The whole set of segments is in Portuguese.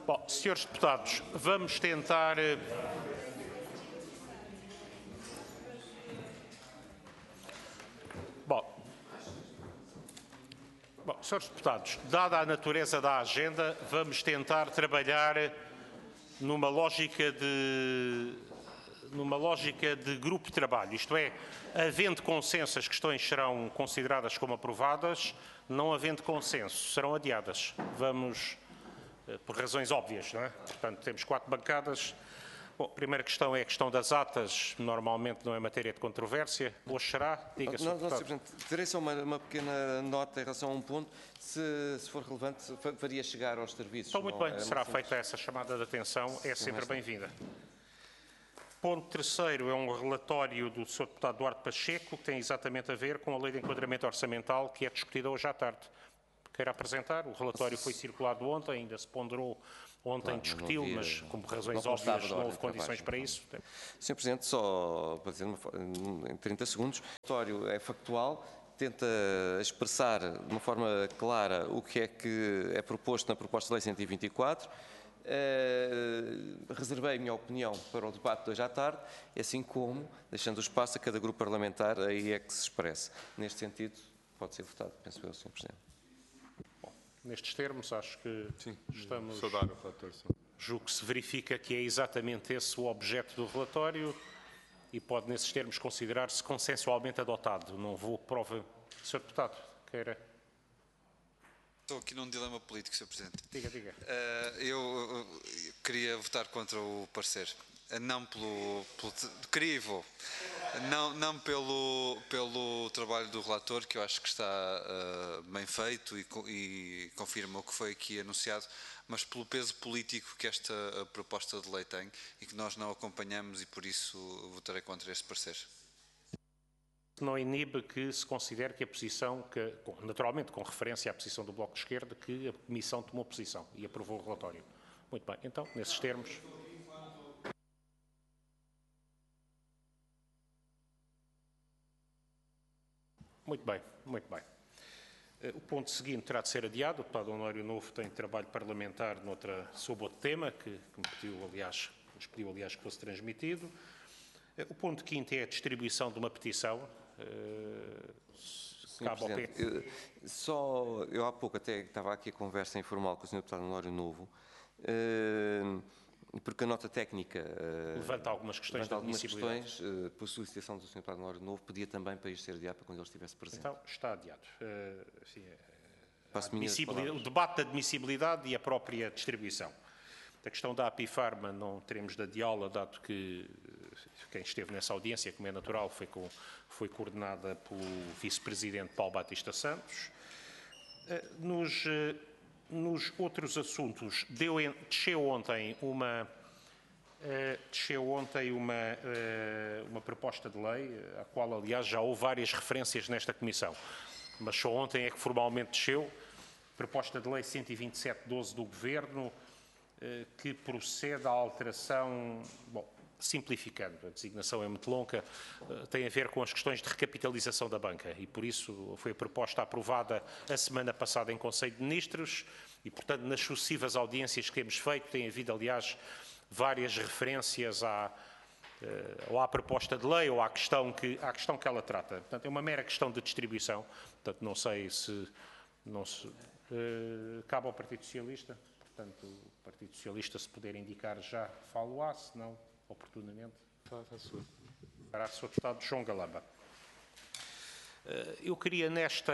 Bom, senhores deputados, vamos tentar... Bom, senhores deputados, dada a natureza da agenda, vamos tentar trabalhar numa lógica de grupo de trabalho, isto é, havendo consenso, as questões serão consideradas como aprovadas, não havendo consenso, serão adiadas. Vamos, por razões óbvias, não é? Portanto, temos 4 bancadas. Bom, a primeira questão é a questão das atas, normalmente não é matéria de controvérsia. Hoje será? Diga-se. Não, Sr. Presidente, terei só uma pequena nota em relação a um ponto. Se for relevante, faria chegar aos serviços. Então, muito bem, será feita essa chamada de atenção, é sempre bem-vinda. Ponto terceiro é um relatório do Sr. Deputado Duarte Pacheco, que tem exatamente a ver com a Lei de Enquadramento Orçamental, que é discutida hoje à tarde. Queira apresentar? O relatório foi circulado ontem, ainda se ponderou ontem, discutiu, mas como razões óbvias não houve condições para isso. Sr. Presidente, só para dizer em 30 segundos, o relatório é factual, tenta expressar de uma forma clara o que é proposto na proposta de lei 124. Reservei a minha opinião para o debate de hoje à tarde, assim como deixando o espaço a cada grupo parlamentar, aí é que se expresse. Neste sentido, pode ser votado, penso eu, Sr. Presidente. Bom, nestes termos, acho que sim, estamos... saudar o relator. Julgo que se verifica que é exatamente esse o objeto do relatório e pode, nesses termos, considerar-se consensualmente adotado. Não vou prova... Sr. Deputado, queira... Estou aqui num dilema político, Sr. Presidente. Diga. Eu queria votar contra o parecer. Não queria e vou. Não pelo trabalho do relator, que eu acho que está bem feito e confirma o que foi aqui anunciado, mas pelo peso político que esta proposta de lei tem e que nós não acompanhamos e por isso votarei contra este parecer. Não inibe que se considere que a posição, naturalmente com referência à posição do Bloco de Esquerda, que a Comissão tomou posição e aprovou o relatório. Muito bem, então, nesses termos... Muito bem. O ponto seguinte terá de ser adiado. O deputado Honório Novo tem trabalho parlamentar sob outro tema, que me pediu, aliás, que fosse transmitido. O ponto quinto é a distribuição de uma petição. Cabe ao eu há pouco até estava aqui a conversa informal com o Sr. Deputado Honório Novo, porque a nota técnica levanta algumas questões de admissibilidade. Por solicitação do Sr. Deputado Honório Novo, pedia também para isto ser adiado para quando ele estivesse presente. Então, está adiado. O debate da admissibilidade e a própria distribuição. A questão da Apifarma não teremos de adiá-la, dado que quem esteve nessa audiência, como é natural, foi coordenada pelo vice-presidente Paulo Batista Santos. Nos outros assuntos, desceu ontem uma proposta de lei, à qual, aliás, já houve várias referências nesta Comissão, mas só ontem é que formalmente desceu, proposta de lei 127/12 do Governo, que procede à alteração, simplificando, a designação é muito longa, tem a ver com as questões de recapitalização da banca e, por isso, foi a proposta aprovada a semana passada em Conselho de Ministros e, portanto, nas sucessivas audiências que temos feito, tem havido, aliás, várias referências ou à proposta de lei ou à questão que ela trata. Portanto, é uma mera questão de distribuição. Portanto, não sei se cabe ao Partido Socialista. Portanto, o Partido Socialista, se puder indicar já, falo-á, se não, oportunamente. Será o Sr. Deputado João Galamba. Queria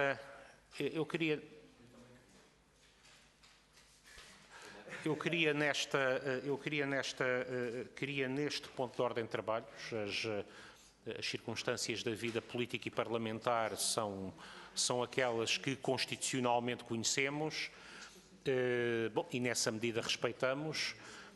neste ponto de ordem de trabalhos, as circunstâncias da vida política e parlamentar são aquelas que constitucionalmente conhecemos, e nessa medida respeitamos.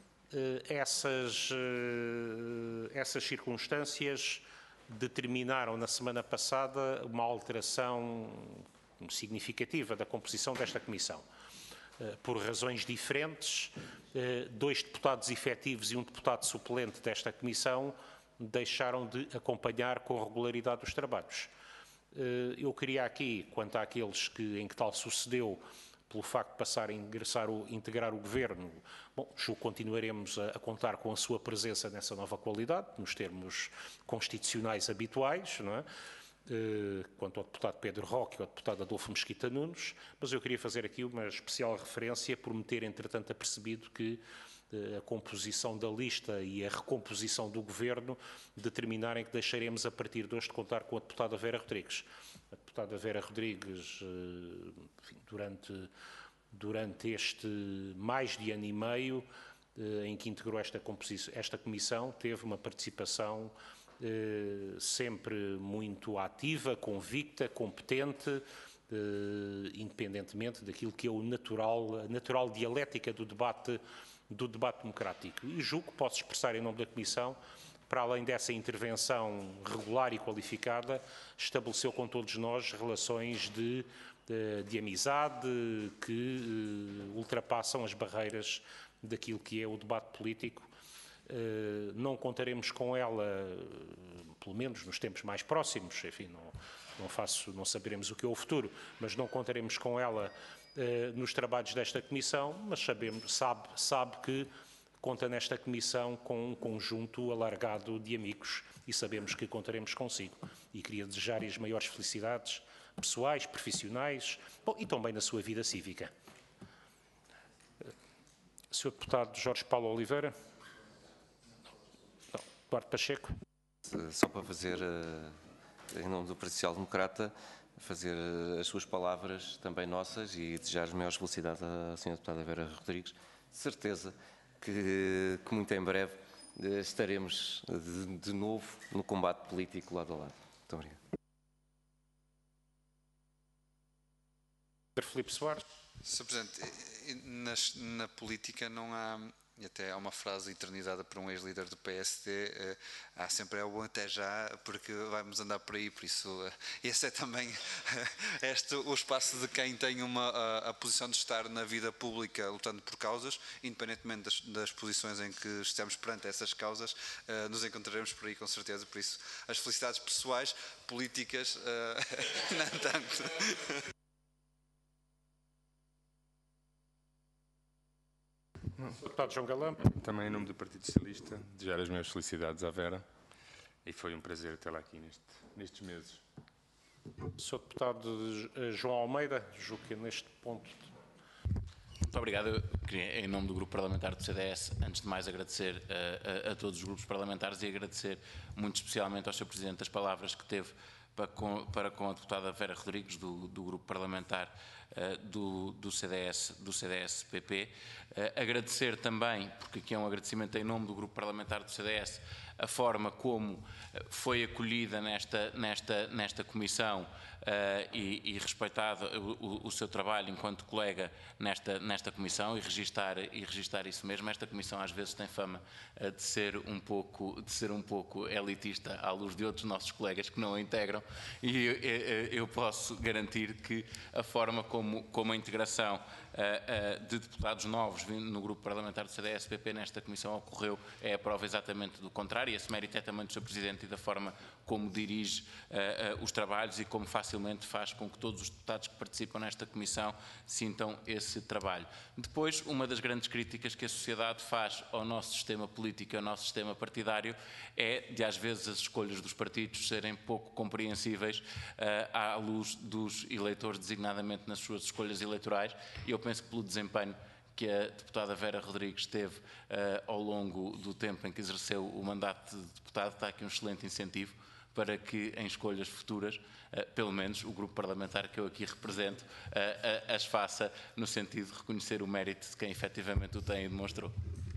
Essas circunstâncias determinaram na semana passada uma alteração significativa da composição desta Comissão. Por razões diferentes, 2 deputados efetivos e um deputado suplente desta Comissão deixaram de acompanhar com regularidade os trabalhos. Eu queria aqui, quanto àqueles em que tal sucedeu, pelo facto de passar a integrar o Governo, bom, julgo que continuaremos a contar com a sua presença nessa nova qualidade, nos termos constitucionais habituais, não é? Quanto ao deputado Pedro Roque e ao deputado Adolfo Mesquita Nunes, mas eu queria fazer aqui uma especial referência por me ter, entretanto, apercebido que a composição da lista e a recomposição do Governo determinarem que deixaremos a partir de hoje de contar com a deputada Vera Rodrigues. A deputada Vera Rodrigues, enfim, durante este mais de ano e meio em que integrou esta comissão, teve uma participação sempre muito ativa, convicta, competente, independentemente daquilo que é a natural dialética do debate democrático. E julgo que posso expressar em nome da Comissão, para além dessa intervenção regular e qualificada, estabeleceu com todos nós relações de amizade que ultrapassam as barreiras daquilo que é o debate político. Não contaremos com ela, pelo menos nos tempos mais próximos, enfim, não saberemos o que é o futuro, mas não contaremos com ela nos trabalhos desta Comissão, mas sabe que conta nesta Comissão com um conjunto alargado de amigos e sabemos que contaremos consigo. E queria desejar-lhe as maiores felicidades pessoais, profissionais, bom, e também na sua vida cívica. Sr. Deputado Jorge Paulo Oliveira. Não. Eduardo Pacheco. Só para fazer, em nome do Partido Social Democrata, fazer as suas palavras também nossas e desejar as maiores felicidades à Sra. Deputada Vera Rodrigues. De certeza que muito em breve estaremos de novo no combate político lado a lado. Muito obrigado. Filipe Soares. Sr. Presidente, na política não há, e até há uma frase eternizada por um ex-líder do PSD, há sempre o até já, porque vamos andar por aí, por isso esse é também o espaço de quem tem a posição de estar na vida pública lutando por causas, independentemente das posições em que estamos perante essas causas, nos encontraremos por aí com certeza, por isso as felicidades pessoais, políticas, não tanto. Deputado João Galamba. Também em nome do Partido Socialista, desejar as minhas felicidades à Vera e foi um prazer tê-la aqui nestes meses. Sr. Deputado João Almeida, julgo que neste ponto. Muito obrigado. Eu queria, em nome do Grupo Parlamentar do CDS, antes de mais agradecer a todos os grupos parlamentares e agradecer muito especialmente ao Sr. Presidente as palavras que teve para com a deputada Vera Rodrigues, do Grupo Parlamentar do CDS-PP. Agradecer também, porque aqui é um agradecimento em nome do Grupo Parlamentar do CDS, a forma como foi acolhida nesta comissão e respeitado o seu trabalho enquanto colega nesta comissão e registar isso mesmo. Esta comissão às vezes tem fama de ser um pouco elitista à luz de outros nossos colegas que não a integram, e eu posso garantir que a forma como a integração de deputados novos no grupo parlamentar do CDS-PP nesta comissão ocorreu é a prova exatamente do contrário, e esse mérito é também do Sr. Presidente e da forma como dirige os trabalhos e como facilmente faz com que todos os deputados que participam nesta comissão sintam esse trabalho. Depois, uma das grandes críticas que a sociedade faz ao nosso sistema político e ao nosso sistema partidário é de, às vezes, as escolhas dos partidos serem pouco compreensíveis à luz dos eleitores, designadamente nas suas escolhas eleitorais, e eu penso que pelo desempenho que a deputada Vera Rodrigues teve ao longo do tempo em que exerceu o mandato de deputado, está aqui um excelente incentivo para que em escolhas futuras, pelo menos o grupo parlamentar que eu aqui represento, as faça no sentido de reconhecer o mérito de quem efetivamente o tem e demonstrou.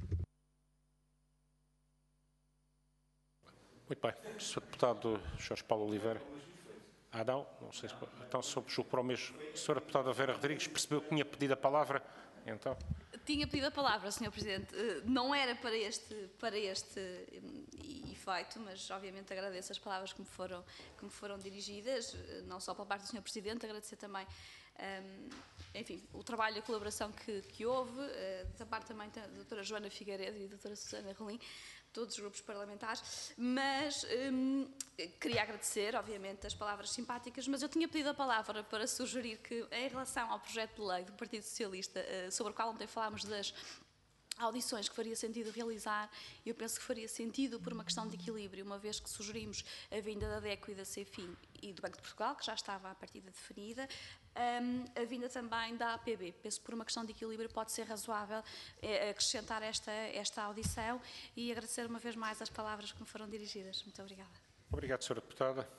Muito bem. Sr. Deputado Jorge Paulo Oliveira. Não sei se... Então, julgo para o mesmo. Sra. Deputada Vera Rodrigues percebeu que tinha pedido a palavra? Então... Tinha pedido a palavra, Sr. Presidente. Não era para este efeito, mas obviamente agradeço as palavras que me foram dirigidas, não só pela parte do Sr. Presidente, agradecer também enfim, o trabalho e a colaboração que houve, da parte também da doutora Joana Figueiredo e da doutora Susana Rolim, todos os grupos parlamentares, mas queria agradecer, obviamente, as palavras simpáticas, mas eu tinha pedido a palavra para sugerir que, em relação ao projeto de lei do Partido Socialista, sobre o qual ontem falámos das audições que faria sentido realizar, eu penso que faria sentido por uma questão de equilíbrio, uma vez que sugerimos a vinda da DECO e da CEFIM e do Banco de Portugal, que já estava à partida definida, a vinda também da APB. Penso que por uma questão de equilíbrio pode ser razoável acrescentar esta audição e agradecer uma vez mais as palavras que me foram dirigidas. Muito obrigada. Obrigado, Sra. Deputada.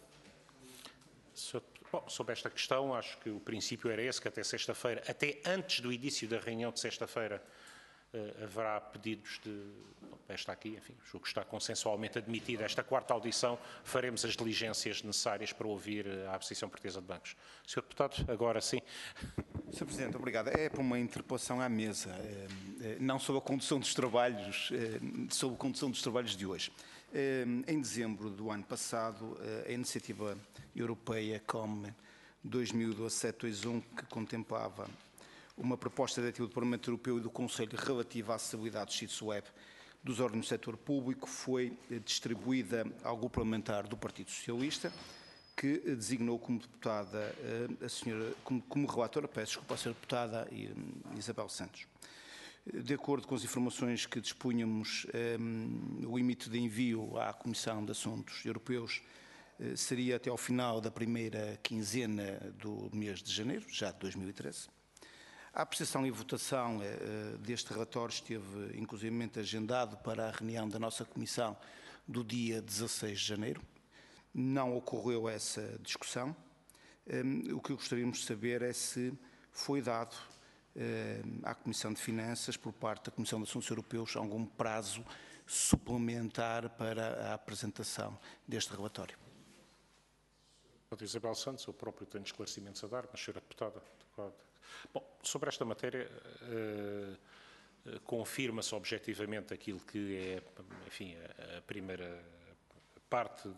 Bom, sobre esta questão, acho que o princípio era esse, que até sexta-feira, até antes do início da reunião de sexta-feira, haverá pedidos de... Bom, esta aqui, enfim, julgo que está consensualmente admitida esta quarta audição, faremos as diligências necessárias para ouvir a Associação Portuguesa de Bancos. Sr. Deputado, agora sim. Sr. Presidente, obrigado. É para uma interpelação à mesa, não sobre a condução dos trabalhos, sobre a condução dos trabalhos de hoje. Em dezembro do ano passado, a Iniciativa Europeia COM 2012-721, que contemplava uma proposta diretiva do Parlamento Europeu e do Conselho relativa à acessibilidade dos sítios web dos órgãos do setor público, foi distribuída ao grupo parlamentar do Partido Socialista, que designou como deputada a senhora, como relatora, peço desculpa, a senhora deputada Isabel Santos. De acordo com as informações que dispunhamos, o limite de envio à Comissão de Assuntos Europeus seria até ao final da primeira quinzena do mês de janeiro, já de 2013. A apreciação e votação deste relatório esteve inclusivamente agendado para a reunião da nossa Comissão do dia 16 de janeiro. Não ocorreu essa discussão. O que gostaríamos de saber é se foi dado à Comissão de Finanças, por parte da Comissão de Assuntos Europeus, algum prazo suplementar para a apresentação deste relatório. Isabel Santos, eu próprio tenho esclarecimentos a dar, mas, Sra. Deputada, bom, sobre esta matéria, confirma-se objetivamente aquilo que é, enfim, a primeira parte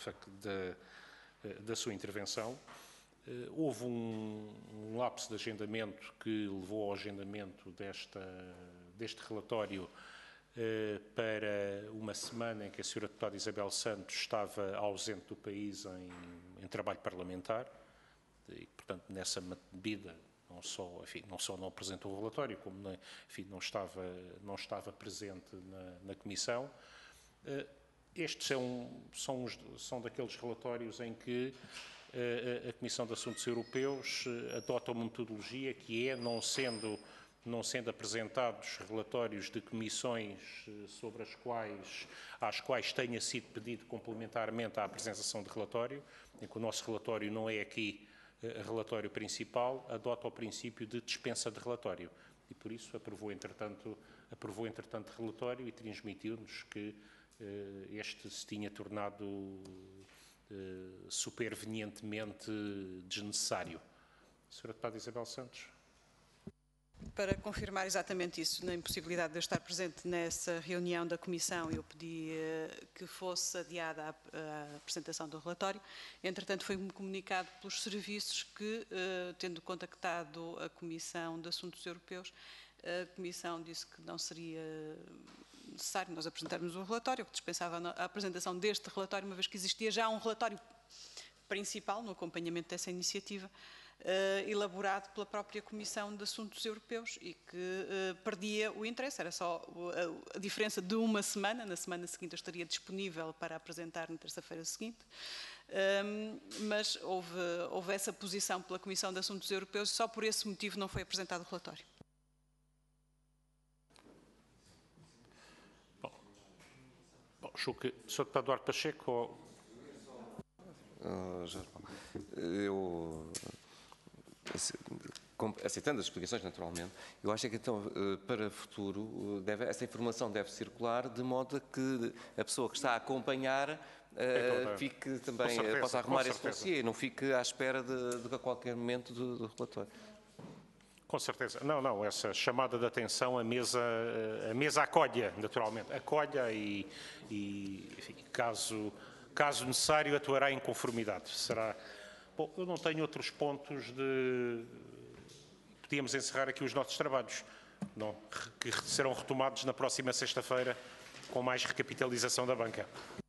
da sua intervenção. Houve um lapso de agendamento que levou ao agendamento deste relatório para uma semana em que a Sra. Deputada Isabel Santos estava ausente do país em trabalho parlamentar e, portanto, nessa medida não só não apresentou o relatório, como enfim, não estava presente na Comissão. Estes são daqueles relatórios em que a Comissão de Assuntos Europeus adota uma metodologia que é, não sendo apresentados relatórios de comissões às quais tenha sido pedido complementarmente à apresentação de relatório, em que o nosso relatório não é aqui relatório principal, adota o princípio de dispensa de relatório. E por isso aprovou entretanto relatório e transmitiu-nos que este se tinha tornado supervenientemente desnecessário. Sra. Deputada Isabel Santos. Para confirmar exatamente isso, na impossibilidade de eu estar presente nessa reunião da Comissão, eu pedi que fosse adiada a apresentação do relatório. Entretanto, foi-me comunicado pelos serviços que, tendo contactado a Comissão de Assuntos Europeus, a Comissão disse que não seria necessário nós apresentarmos o relatório, que dispensava a apresentação deste relatório, uma vez que existia já um relatório principal no acompanhamento dessa iniciativa, elaborado pela própria Comissão de Assuntos Europeus e que perdia o interesse. Era só a diferença de uma semana. Na semana seguinte eu estaria disponível para apresentar na terça-feira seguinte, mas houve essa posição pela Comissão de Assuntos Europeus e só por esse motivo não foi apresentado o relatório. Julgo que o Sr. Deputado Duarte Pacheco... Eu, aceitando as explicações, naturalmente, eu acho que então, para o futuro, essa informação deve circular de modo a que a pessoa que está a acompanhar fique também, possa arrumar esse dossiê e não fique à espera de a qualquer momento do relatório. Com certeza. Não, essa chamada de atenção, a mesa acolha, naturalmente. Acolha e enfim, caso necessário, atuará em conformidade. Bom, eu não tenho outros pontos podíamos encerrar aqui os nossos trabalhos, não, que serão retomados na próxima sexta-feira com mais recapitalização da banca.